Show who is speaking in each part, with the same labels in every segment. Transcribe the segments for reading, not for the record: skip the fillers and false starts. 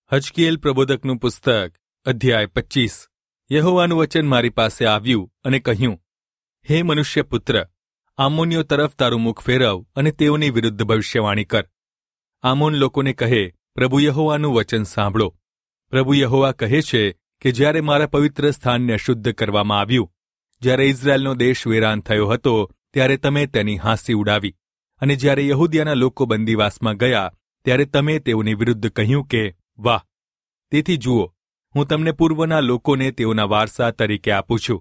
Speaker 1: હજકીએલ પ્રબોધકનું પુસ્તક અધ્યાય 25। યહોવાનું વચન મારી પાસે આવ્યું અને કહ્યું, હે મનુષ્ય પુત્ર, આમોનીઓ તરફ તારું મુખ ફેરવ અને તેઓની વિરુદ્ધ ભવિષ્યવાણી કર. આમોન લોકોને કહે, પ્રભુ યહોવાનું વચન સાંભળો. પ્રભુ યહોવા કહે છે કે જ્યારે મારા પવિત્ર સ્થાનને અશુદ્ધ કરવામાં આવ્યું, જ્યારે ઇઝરાયલનો દેશ વેરાન થયો હતો, ત્યારે તમે તેની હાંસી ઉડાવી, અને જ્યારે યહૂદિયાના લોકો બંદીવાસમાં ગયા, ત્યારે તમે તેઓની વિરુદ્ધ કહ્યું કે, વાહ! તેથી જુઓ, હું તમને પૂર્વના લોકોને તેઓના વારસા તરીકે આપું છું.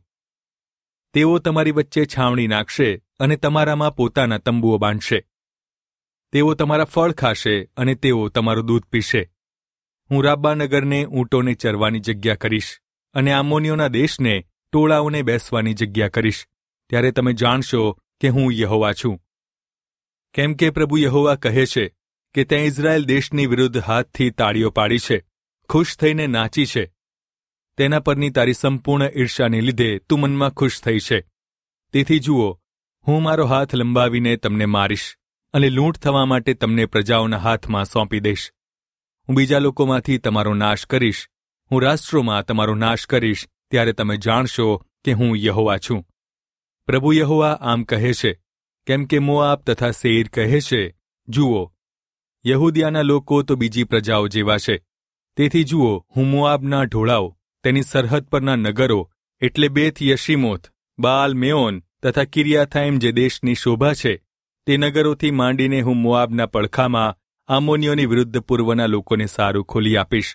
Speaker 1: તેઓ તમારી વચ્ચે છાવણી નાખશે અને તમારામાં પોતાના તંબુઓ બાંધશે. તેઓ તમારા ફળ ખાશે અને તેઓ તમારું દૂધ પીશે. હું રાબ્બા નગરને ઊંટોને ચરવાની જગ્યા કરીશ અને આમોનીઓના દેશને ટોળાઓને બેસવાની જગ્યા કરીશ. ત્યારે તમે જાણશો કે હું યહોવા છું. કેમ કે પ્રભુ યહોવા કહે છે કે તે ઇઝરાયલ દેશની વિરુદ્ધ હાથથી તાળીઓ પાડી છે, ખુશ થઈને નાચી છે. તેના પરની તારી સંપૂર્ણ ઈર્ષાને લીધે તું મનમાં ખુશ થઈ છે. તેથી જુઓ, હું મારો હાથ લંબાવીને તમને મારીશ અને લૂંટ થવા માટે તમને પ્રજાઓના હાથમાં સોંપી દઈશ. હું બીજા લોકોમાંથી તમારો નાશ કરીશ, હું રાષ્ટ્રોમાં તમારો નાશ કરીશ. ત્યારે તમે જાણશો કે હું યહોવા છું. પ્રભુ યહોવા આમ કહે છે, કેમ કે મોઆબ તથા સેઈર કહે છે, જુઓ, યહૂદિયાના લોકો તો બીજી પ્રજાઓ જેવા છે. તેથી જુઓ, હું મોઆબના ઢોળાઓ, તેની સરહદ પરના નગરો એટલે બેથ યશીમોથ, બાલ મેઓન તથા કિર્યાથાઈમ જે દેશની શોભા છે, તે નગરોથી માંડીને હું મોઆબના પડખામાં આમોનીઓની વિરુદ્ધ પૂર્વના લોકોને સારું ખોલી આપીશ.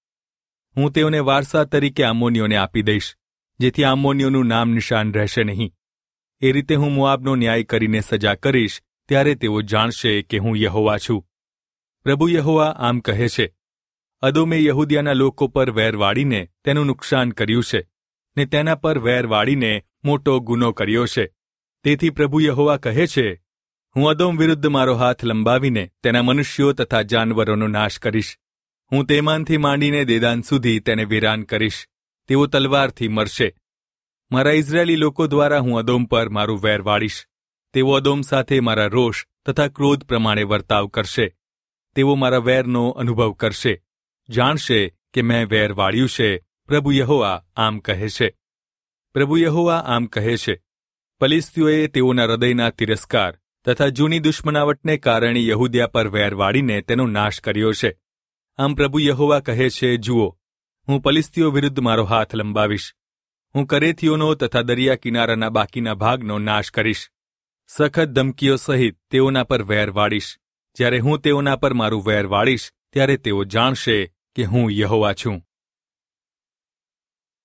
Speaker 1: હું તેઓને વારસા તરીકે આમોનીઓને આપી દઈશ, જેથી આમોનીઓનું નામ નિશાન રહેશે નહીં. એ રીતે હું મોઆબનો ન્યાય કરીને સજા કરીશ. ત્યારે તેઓ જાણશે કે હું યહોવા છું. પ્રભુ યહોવા આમ કહે છે, અદોમે યહૂદિયાના લોકો પર વેર વાળીને તેનું નુકસાન કર્યું છે, ને તેના પર વેર વાળીને મોટો ગુનો કર્યો છે. તેથી પ્રભુ યહોવા કહે છે, હું અદોમ વિરુદ્ધ મારો હાથ લંબાવીને તેના મનુષ્યો તથા જાનવરોનો નાશ કરીશ. હું તેમાનથી માંડીને દેદાન સુધી તેને વિરાન કરીશ. તેઓ તલવારથી મરશે. મારા ઇઝરાયેલી લોકો દ્વારા હું અદોમ પર મારું વેર વાળીશ. તેઓ અદોમ સાથે મારા રોષ તથા ક્રોધ પ્રમાણે વર્તાવ કરશે. તેઓ મારા વેરનો અનુભવ કરશે, જાણશે કે મેં વેર વાળ્યું છે. પ્રભુ યહોવા આમ કહે છે. પ્રભુ યહોવા આમ કહે છે, ફલિસ્તીઓએ તેઓના હૃદયના તિરસ્કાર તથા જૂની દુશ્મનાવટને કારણે યહૂદિયા પર વેર વાળીને તેનો નાશ કર્યો છે. આમ પ્રભુ યહોવા કહે છે, જુઓ, હું ફલિસ્તીઓ વિરુદ્ધ મારો હાથ લંબાવીશ. હું કરેથીઓનો તથા દરિયા કિનારાના બાકીના ભાગનો નાશ કરીશ. સખત ધમકીઓ સહિત તેઓના પર વેર વાળીશ. જ્યારે હું તેઓના પર મારું વેર વાળીશ, ત્યારે તેઓ જાણશે કે હું યહોવા છું.